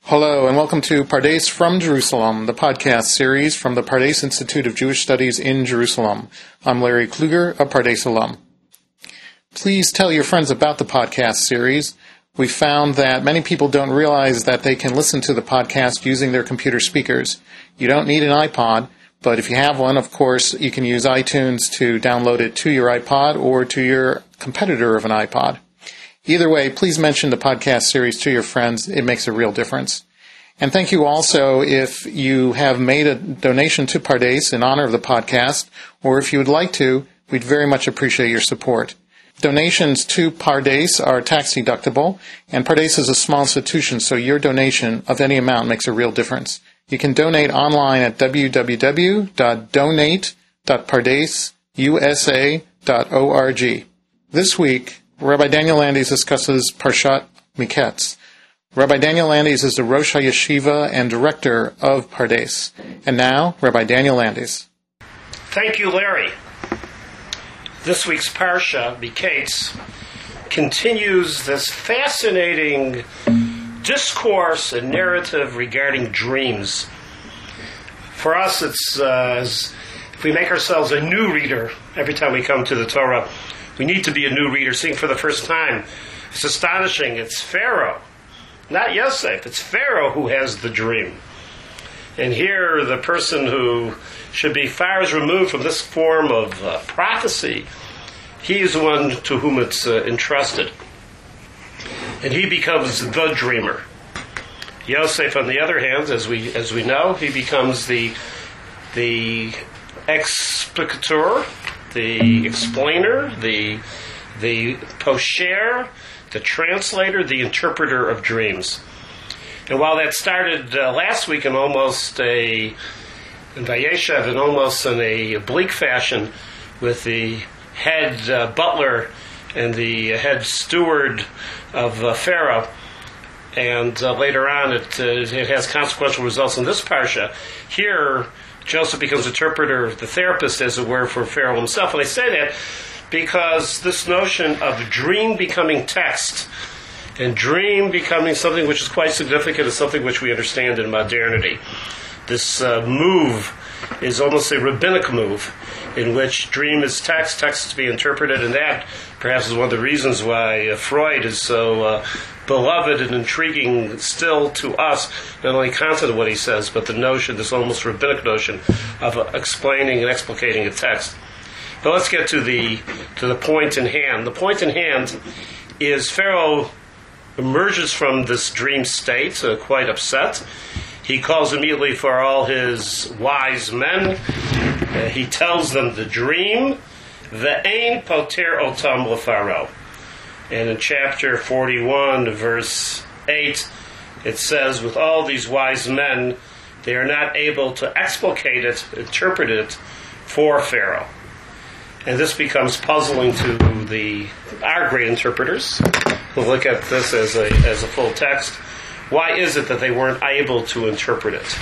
Hello, and welcome to Pardes from Jerusalem, the podcast series from the Pardes Institute of Jewish Studies in Jerusalem. I'm Larry Kluger, a Pardes alum. Please tell your friends about the podcast series. We found that many people don't realize that they can listen to the podcast using their computer speakers. You don't need an iPod, but if you have one, of course, you can use iTunes to download it to your iPod or to your competitor of an iPod. Either way, please mention the podcast series to your friends. It makes a real difference. And thank you also if you have made a donation to Pardes in honor of the podcast, or if you would like to, we'd very much appreciate your support. Donations to Pardes are tax deductible, and Pardes is a small institution, so your donation of any amount makes a real difference. You can donate online at www.donate.pardesusa.org. This week, Rabbi Daniel Landes discusses Parshat Miketz. Rabbi Daniel Landes is the Rosh HaYeshiva and director of Pardes. And now, Rabbi Daniel Landes. Thank you, Larry. This week's Parsha, Miketz, continues this fascinating discourse and narrative regarding dreams. For us, it's as if we make ourselves a new reader every time we come to the Torah. We need to be a new reader, seeing for the first time. It's astonishing. It's Pharaoh, not Yosef. It's Pharaoh who has the dream. And here, the person who should be far as removed from this form of prophecy, he is the one to whom it's entrusted. And he becomes the dreamer. Yosef, on the other hand, as we know, he becomes the explicator, the explainer, the posher, the translator, the interpreter of dreams. And while that started last week in Vayeshev, in almost in a bleak fashion, with the head butler and the head steward of Pharaoh, and later on it has consequential results in this parsha. Here, Joseph becomes interpreter, the therapist, as it were, for Pharaoh himself. And I say that because this notion of dream becoming text and dream becoming something which is quite significant is something which we understand in modernity. This move is almost a rabbinic move in which dream is text is to be interpreted, and that perhaps is one of the reasons why Freud is so beloved and intriguing still to us, not only content of what he says, but the notion, this almost rabbinic notion of explaining and explicating a text. But let's get to the point in hand. The point in hand is Pharaoh emerges from this dream state, quite upset. He calls immediately for all his wise men. He tells them the dream. Ve'ein poter otam leFaro. And in chapter 41, verse 8, it says, with all these wise men, they are not able to explicate it, interpret it for Pharaoh. And this becomes puzzling to our great interpreters who look at this as a full text. Why is it that they weren't able to interpret it?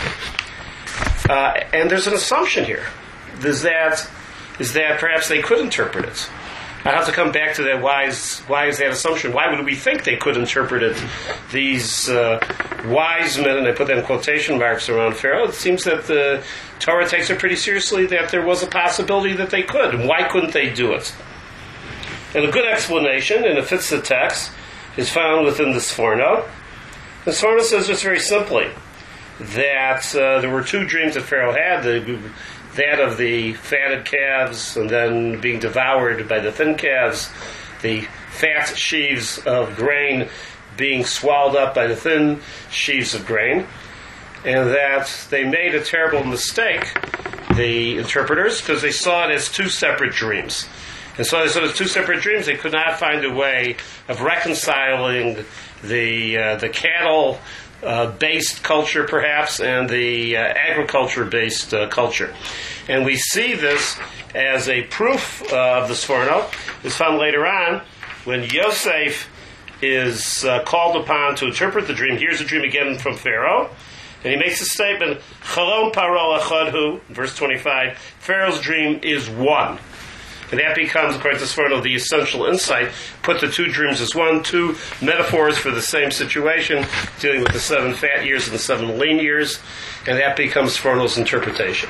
And there's an assumption here. Is that perhaps they could interpret it. I have to come back to that. Why is that assumption? Why would we think they could interpret it? These wise men, and I put that in quotation marks around Pharaoh, it seems that the Torah takes it pretty seriously that there was a possibility that they could. And why couldn't they do it? And a good explanation, and it fits the text, is found within the Sforno. The Sforno says just very simply that there were two dreams that Pharaoh had. That of the fatted calves and then being devoured by the thin calves, the fat sheaves of grain being swallowed up by the thin sheaves of grain, and that they made a terrible mistake, the interpreters, because they saw it as two separate dreams. And so they saw it as two separate dreams. They could not find a way of reconciling the cattle based culture, perhaps, and the agriculture-based culture. And we see this as a proof of the Sforno. It's found later on when Yosef is called upon to interpret the dream. Here's the dream again from Pharaoh. And he makes a statement, Chalom paro echad hu, verse 25, Pharaoh's dream is one. And that becomes, according to Sforno, the essential insight. Put the two dreams as one, two metaphors for the same situation, dealing with the 7 fat years and the 7 lean years, and that becomes Sforno's interpretation.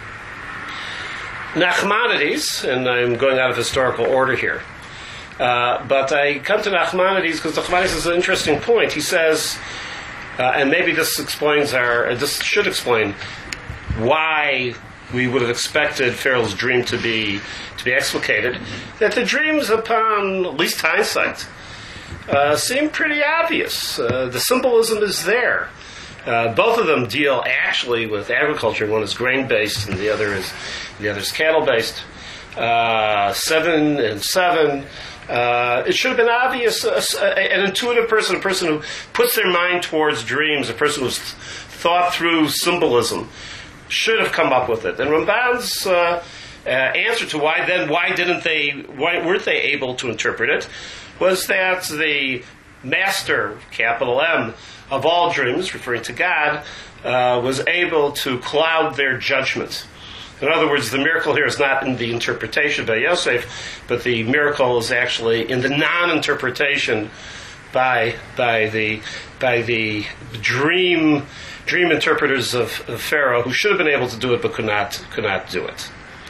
Nachmanides, and I'm going out of historical order here, but I come to Nachmanides because Nachmanides is an interesting point. He says, and maybe this should explain why we would have expected Pharaoh's dream to be explicated, that the dreams, upon at least hindsight, seem pretty obvious. The symbolism is there. Both of them deal actually with agriculture. One is grain-based, and the other is cattle-based. 7 and 7. It should have been obvious. An intuitive person, a person who puts their mind towards dreams, a person who's thought through symbolism, should have come up with it. And Ramban's answer to why weren't they able to interpret it, was that the master, capital M, of all dreams, referring to God, was able to cloud their judgment. In other words, the miracle here is not in the interpretation by Yosef, but the miracle is actually in the non-interpretation by the dream interpreters of Pharaoh, who should have been able to do it but could not do it.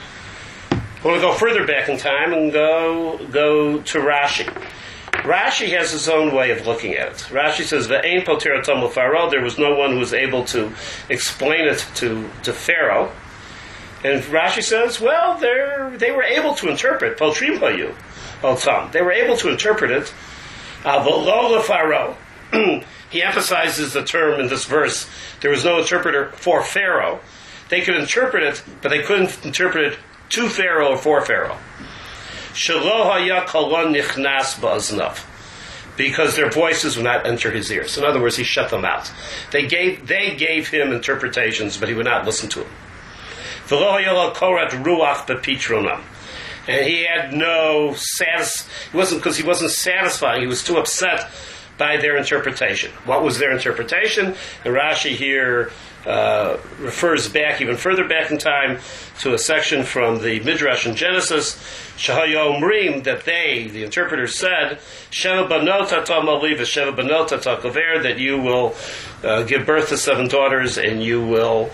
I want to go further back in time and go to Rashi. Rashi has his own way of looking at it. Rashi says, "Ve'ein poter otam Pharaoh." There was no one who was able to explain it to Pharaoh. And Rashi says, well, they were able to interpret potrim hayu otam. They were able to interpret it. V'lo Pharaoh. He emphasizes the term in this verse. There was no interpreter for Pharaoh. They could interpret it, but they couldn't interpret it to Pharaoh or for Pharaoh. Shelo haya kolon nichnas ba'aznav, because their voices would not enter his ears. In other words, he shut them out. They gave him interpretations, but he would not listen to them. V'lo haya lo korat ruach bepitronam, and he had no he wasn't satisfying. He was too upset by their interpretation. What was their interpretation? And Rashi here refers back even further back in time to a section from the Midrash in Genesis, Shahayomrim, that the interpreters said, Sheva banot atah mali v'sheva banot atah kover, that you will give birth to 7 daughters and you will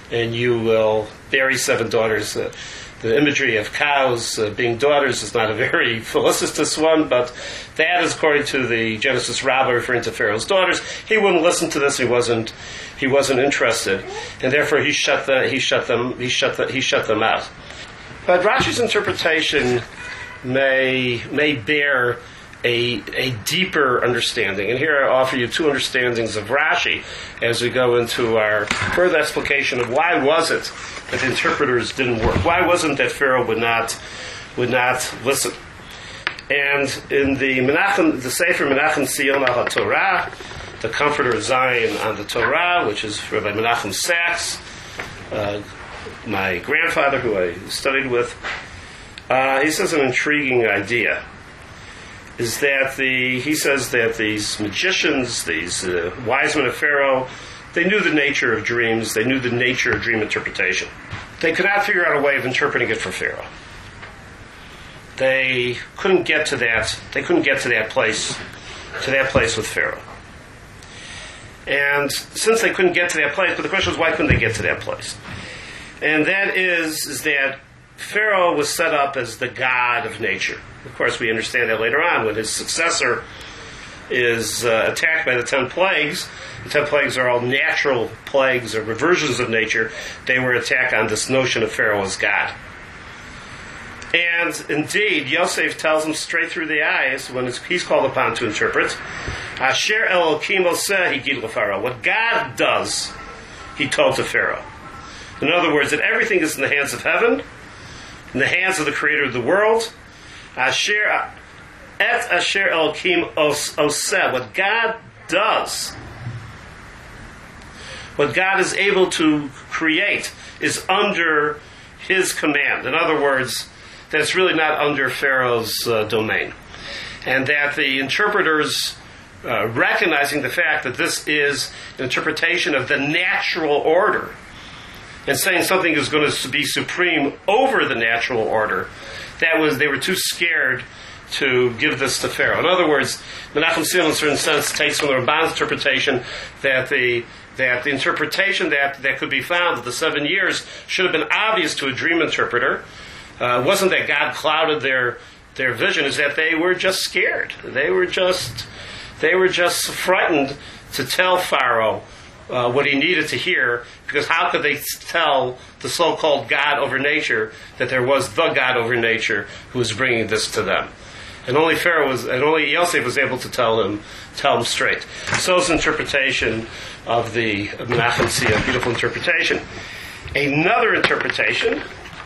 bury 7 daughters. The imagery of cows being daughters is not a very felicitous one, but that is according to the Genesis Rabbah referring to Pharaoh's daughters. He wouldn't listen to this. He wasn't interested, and therefore he shut them out. But Rashi's interpretation may bear a deeper understanding, and here I offer you 2 understandings of Rashi as we go into our further explication of why was it that the interpreters didn't work. Why wasn't that Pharaoh would not listen? And in the Sefer Menachem Sion al HaTorah, the Comforter of Zion on the Torah, which is Rabbi Menachem Sachs, my grandfather who I studied with, he says an intriguing idea. Is that he says that these magicians, these wise men of Pharaoh, they knew the nature of dreams. They knew the nature of dream interpretation. They could not figure out a way of interpreting it for Pharaoh. They couldn't get to that. They couldn't get to that place with Pharaoh. And since they couldn't get to that place, but the question is, why couldn't they get to that place? And that is that Pharaoh was set up as the god of nature. Of course, we understand that later on when his successor is attacked by the 10 plagues. The 10 plagues are all natural plagues or reversions of nature. They were attacked on this notion of Pharaoh as God. And indeed, Yosef tells him straight through the eyes when he's called upon to interpret, Asher Elokim oseh higid leFaro. What God does, he told to Pharaoh. In other words, that everything is in the hands of heaven, in the hands of the creator of the world. Asher Elokim oseh. What God does, what God is able to create, is under his command. In other words, that's really not under Pharaoh's domain. And that the interpreters, recognizing the fact that this is an interpretation of the natural order, and saying something is going to be supreme over the natural order, they were too scared to give this to Pharaoh. In other words, Menachem Sion, in a certain sense, takes from the Ramban's interpretation that the interpretation that could be found of the 7 years should have been obvious to a dream interpreter. It wasn't that God clouded their vision, is that they were just scared. They were just frightened to tell Pharaoh what he needed to hear, because how could they tell the so-called God over nature that there was the God over nature who was bringing this to them? And only Yosef was able to tell them straight. So is the interpretation of the Menachem Sion, beautiful interpretation. Another interpretation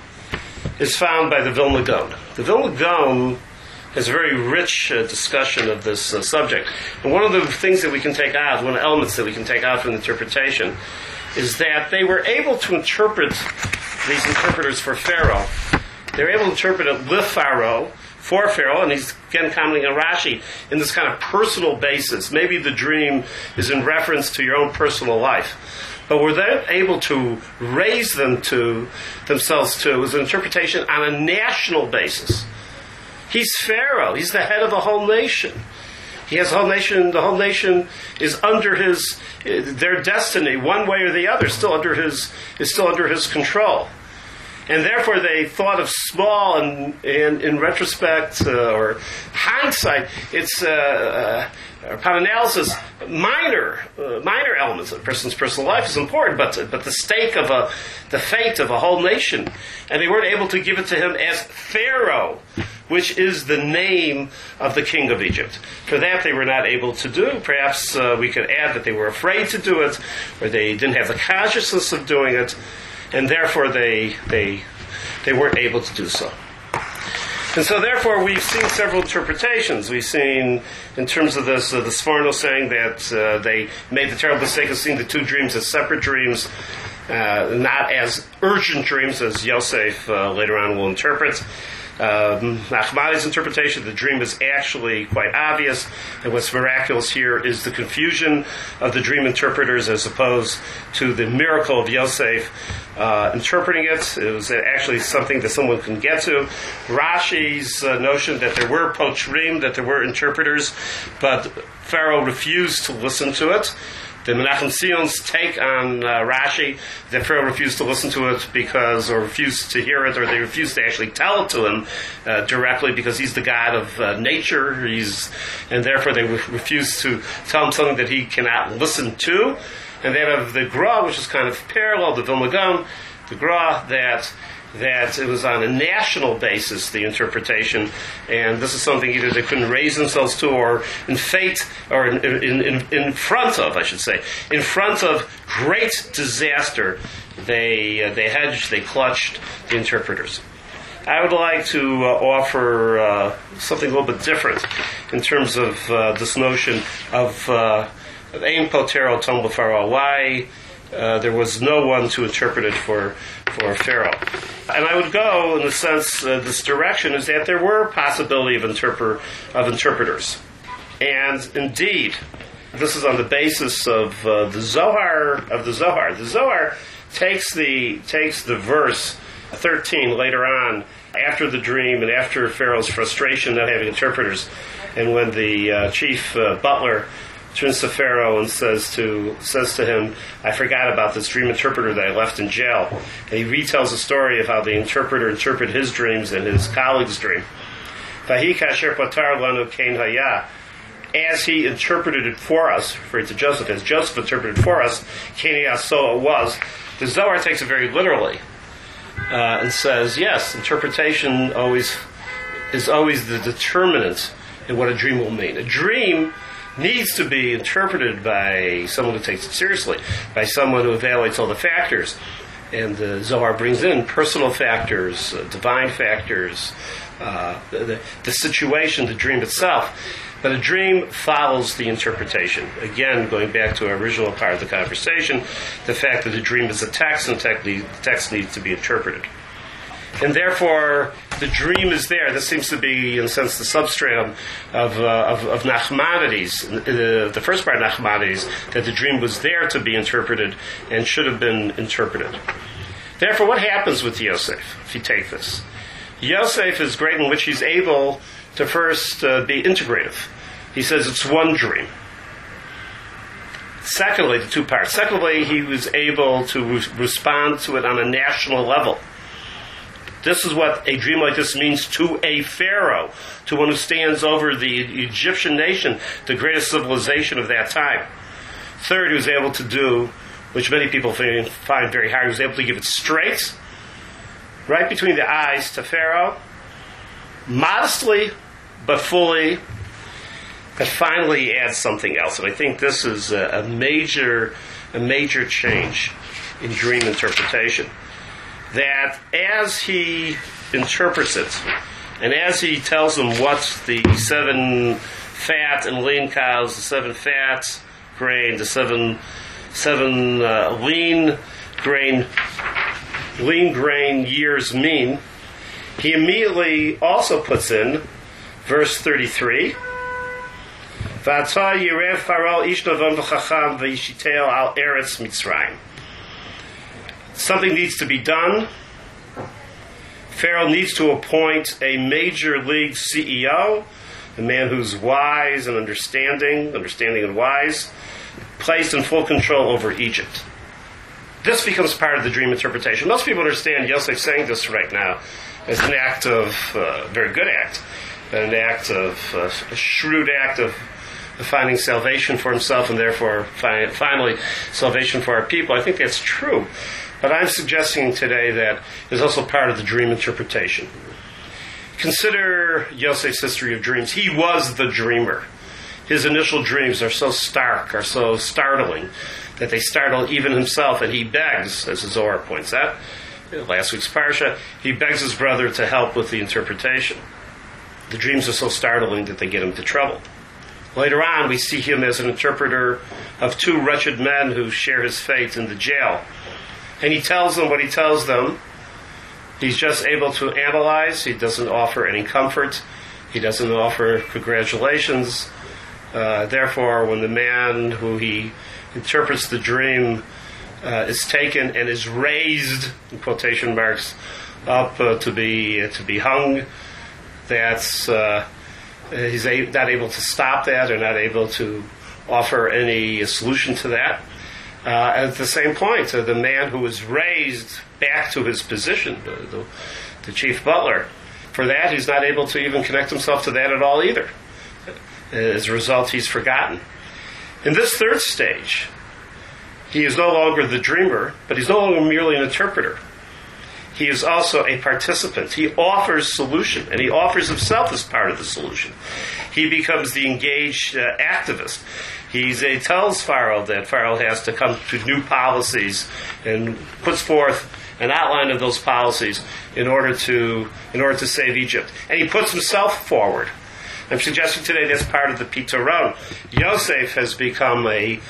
is found by the Vilna Gaon. The Vilna Gaon has a very rich discussion of this subject. And one of the things that we can take out, one of the elements that we can take out from the interpretation, is that they were able to interpret, these interpreters for Pharaoh, they were able to interpret it with Pharaoh, for Pharaoh, and he's again commenting on Rashi in this kind of personal basis. Maybe the dream is in reference to your own personal life. But were they able to raise them to themselves to as an interpretation on a national basis? He's Pharaoh. He's the head of the whole nation. He has the whole nation. The whole nation is under their destiny, one way or the other, is still under his control. And therefore they thought of small and in retrospect or hindsight, it's upon analysis, minor elements of a person's personal life is important, but the stake of the fate of a whole nation, and they weren't able to give it to him as Pharaoh, which is the name of the king of Egypt. For that they were not able to do. Perhaps we could add that they were afraid to do it, or they didn't have the consciousness of doing it, and therefore they weren't able to do so. And so therefore we've seen several interpretations. We've seen, in terms of this, the Sforno saying that they made the terrible mistake of seeing the two dreams as separate dreams, not as urgent dreams as Yosef later on will interpret. Nachmanides' interpretation, the dream is actually quite obvious, and what's miraculous here is the confusion of the dream interpreters as opposed to the miracle of Yosef interpreting it. It was actually something that someone can get to. Rashi's notion that there were pochrim, that there were interpreters, but Pharaoh refused to listen to it. The Menachem Sion's take on Rashi, that Pharaoh refused to listen to it or refused to hear it, or they refused to actually tell it to him directly because he's the God of nature, and therefore they refused to tell him something that he cannot listen to. And then of the Gra, which is kind of parallel to Vilna Gaon, the Gra that it was on a national basis, the interpretation, and this is something either they couldn't raise themselves to, or in fate, or in front of, I should say, in front of great disaster, they hedged, they clutched the interpreters. I would like to offer something a little bit different in terms of this notion of Ein Potero Tom B'Pharaoh, why there was no one to interpret it for Pharaoh. And I would go, in a sense, this direction is that there were possibility of interpreters. And indeed, this is on the basis of the Zohar. The Zohar takes the verse 13 later on, after the dream and after Pharaoh's frustration not having interpreters, and when the chief butler turns to Pharaoh and says to him, I forgot about this dream interpreter that I left in jail. And he retells the story of how the interpreter interpreted his dreams and his colleague's dream. Vahi kasher patar lanu kein haya. As he interpreted it for us, referring to Joseph, as Joseph interpreted for us, kein haya, so it was. The Zohar takes it very literally and says, yes, interpretation is always the determinant in what a dream will mean. A dream needs to be interpreted by someone who takes it seriously, by someone who evaluates all the factors. And the Zohar brings in personal factors, divine factors, the situation, the dream itself. But a dream follows the interpretation. Again, going back to our original part of the conversation, the fact that the dream is a text, and the text needs to be interpreted. And therefore, the dream is there. This seems to be, in a sense, the substratum of Nachmanides, the first part of Nachmanides, that the dream was there to be interpreted and should have been interpreted. Therefore, what happens with Yosef, if you take this? Yosef is great in which he's able to first be integrative. He says it's one dream. Secondly, the two parts. Secondly, he was able to respond to it on a national level. This is what a dream like this means to a pharaoh, to one who stands over the Egyptian nation, the greatest civilization of that time. Third, he was able to do, which many people find very hard, he was able to give it straight, right between the eyes to Pharaoh, modestly but fully, and finally he adds something else. And I think this is a major change in dream interpretation. That as he interprets it, and as he them what the 7 fat and lean cows, the 7 fat grain, the seven lean grain years mean, he immediately also puts in verse 33. V'ata yirev Pharaoh ish navam v'chacham v'yishiteo al eretz Mitzrayim. Something needs to be done. Pharaoh needs to appoint a major league CEO, a man who's wise and understanding and wise, placed in full control over Egypt. This becomes part of the dream interpretation. Most people understand Yosef saying this right now as an act of, a very good act, an act of, a shrewd act of finding salvation for himself and therefore finally salvation for our people. I think that's true. But I'm suggesting today that it's also part of the dream interpretation. Consider Yosef's history of dreams. He was the dreamer. His initial dreams are so stark, are so startling, that they startle even himself, and he begs, as the Zohar points out, last week's Parsha, he begs his brother to help with the interpretation. The dreams are so startling that they get him into trouble. Later on, we see him as an interpreter of 2 wretched men who share his fate in the jail. And he tells them what he tells them. He's just able to analyze. He doesn't offer any comfort. He doesn't offer congratulations. Therefore, when the man who he interprets the dream is taken and is raised, in quotation marks, up to be hung, that's he's not able to stop that or not able to offer any solution to that. At the same point, the man who was raised back to his position, the chief butler, for that he's not able to even connect himself to that at all either. As a result, he's forgotten. In this third stage, he is no longer the dreamer, but he's no longer merely an interpreter. He is also a participant. He offers solution, and he offers himself as part of the solution. He becomes the engaged activist. He tells Pharaoh that Pharaoh has to come to new policies and puts forth an outline of those policies in order to save Egypt. And he puts himself forward. I'm suggesting today that's part of the Pitaron. Yosef has become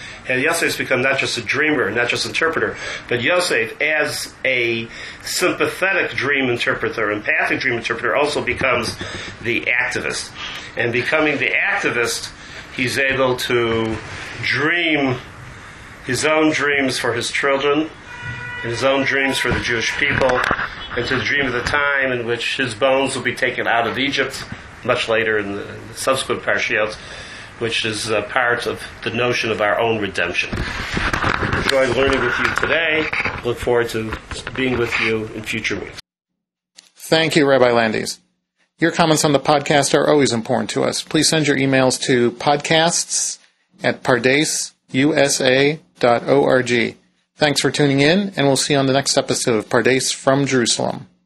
not just a dreamer, not just interpreter, but Yosef, as a sympathetic dream interpreter, empathic dream interpreter, also becomes the activist. And becoming the activist, he's able to dream his own dreams for his children, and his own dreams for the Jewish people, and to dream of the time in which his bones will be taken out of Egypt, much later in the subsequent Parshiot, which is part of the notion of our own redemption. Enjoyed learning with you today. Look forward to being with you in future weeks. Thank you, Rabbi Landis. Your comments on the podcast are always important to us. Please send your emails to podcasts@pardasusa.org. Thanks for tuning in, and we'll see you on the next episode of Pardes from Jerusalem.